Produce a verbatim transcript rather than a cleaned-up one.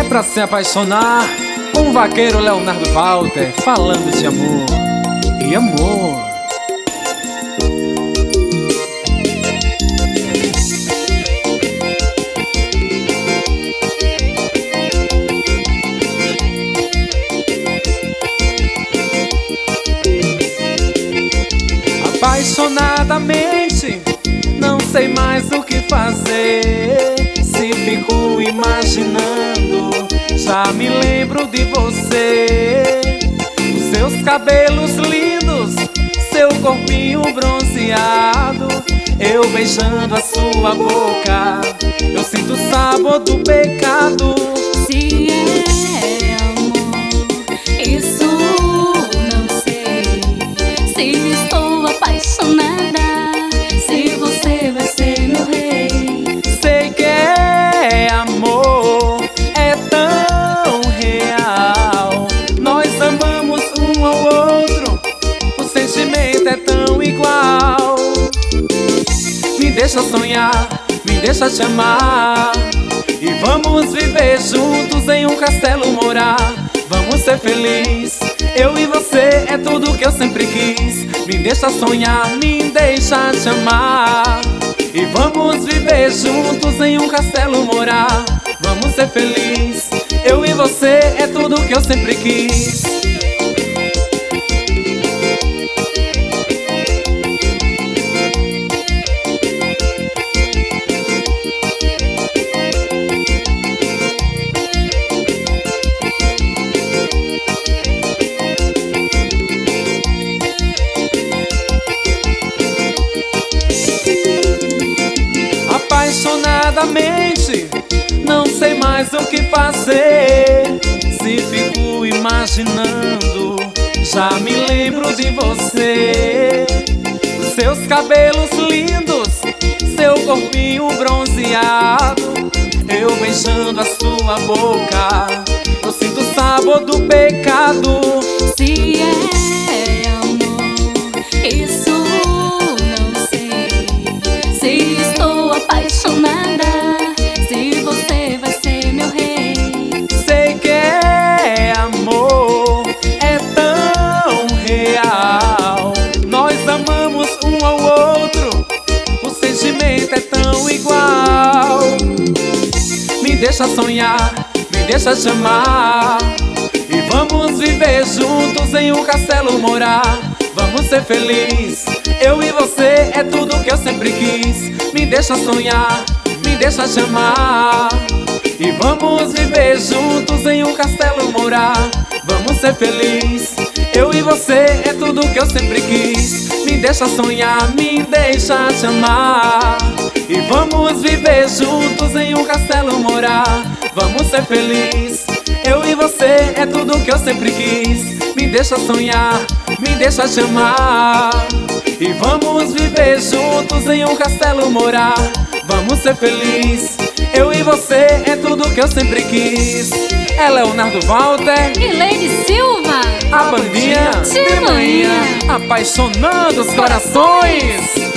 pra se apaixonar, um vaqueiro Leonardo Walter falando de amor e amor. Apaixonadamente, não sei mais o que fazer. Se fico imaginando, já me lembro de você. Os seus cabelos lindos, seu corpinho bronzeado, eu beijando a sua boca, eu sinto o sabor do pecado. Se é amor, isso não sei. Se estou apaixonada, se você vai ser meu rei. Sei que é amor, é tão real. Nós amamos um ao outro, o sentimento é tão igual. Me deixa sonhar, me deixa te amar, e vamos viver juntos em um castelo morar. Vamos ser felizes, eu e você é tudo que eu sempre quis. Me deixa sonhar, me deixa te amar, e vamos viver juntos em um castelo morar. Vamos ser felizes, eu e você é tudo que eu sempre quis. Apaixonadamente, não sei mais o que fazer. Se fico imaginando, já me lembro de você. Os seus cabelos lindos, seu corpinho bronzeado, eu beijando a sua boca, eu sinto o sabor do pecado. Se é amor, isso não sei. Se estou apaixonada, se você vai ser meu rei. Sei que é amor, é tão real. Nós amamos um ao outro, o sentimento é tão igual. Me deixa sonhar, me deixa te amar, e vamos viver juntos em um castelo morar. Vamos ser felizes, eu e você é tudo que eu sempre quis. Me deixa sonhar, me deixa te amar, e vamos viver juntos em um castelo morar. Vamos ser felizes, eu e você é tudo que eu sempre quis. Me deixa sonhar, me deixa te amar, e vamos viver juntos em um castelo morar. Vamos ser felizes, eu e você é tudo que eu sempre quis. Me deixa sonhar, me deixa te amar, e vamos viver juntos em um castelo morar. Vamos ser felizes, eu e você é tudo que eu sempre quis. É Leonardo Walter E Lady Silva, a bandinha de manhã, apaixonando os corações.